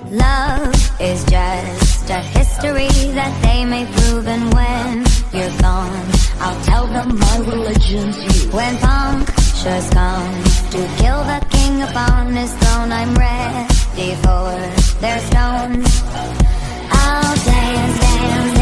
Love is just a history that they may prove, and when you're gone, I'll tell them my religion's you. When punctures come to kill the king upon his throne, I'm ready for their stones. I'll dance, dance,